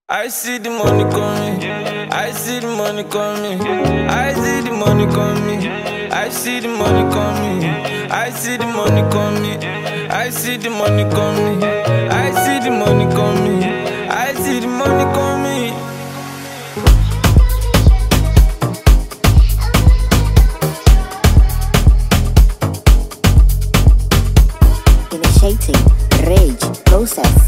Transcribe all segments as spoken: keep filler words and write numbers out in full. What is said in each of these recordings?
I see the money coming. I see the money coming. I see the money coming. I see the money coming. I see the money coming. I see the money coming. I see the money coming. I see the money coming. Initiating rage process.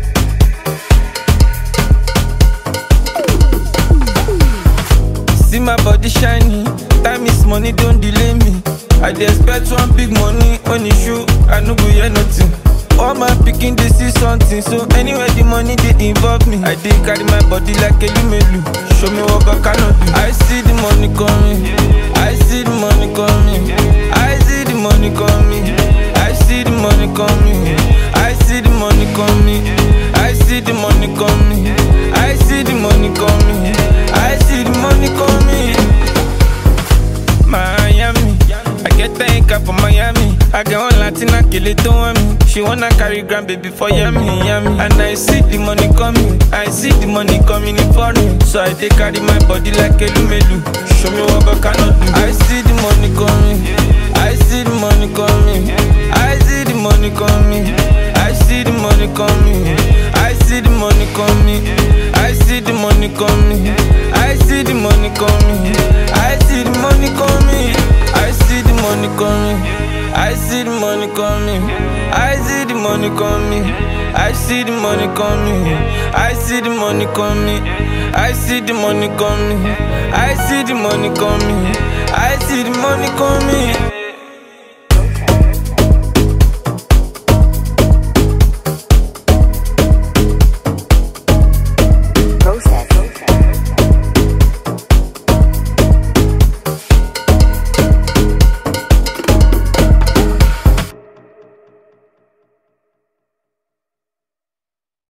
See my body shiny, time is money, don't delay me. I dey expect one big money, when it show, I no go hear nothing. All my picking, they see something, so anywhere the money they involve me, I dey carry my body like a lumelu. Show me what I cannot do. I see the money coming, I see the money coming, I see the money coming, I see the money coming, I see the money coming, I see the money coming, I see the money coming, I see the money coming. Miami, I get thank for Miami. I get one Latina kill it to me. She wanna carry grandbaby for yummy, yummy. And I see the money coming, I see the money coming in for me. So I take carry my body like a lumelu. Show me what I cannot do. I see the money coming, I see the money coming, I see the money coming, I see the money coming, I see the money coming, I see the money coming, I see the money coming, I see the money coming, I see the money coming, I see the money coming, I see the money coming, I see the money coming, I see the money coming, I see the money coming, I see the money coming, I see the money coming.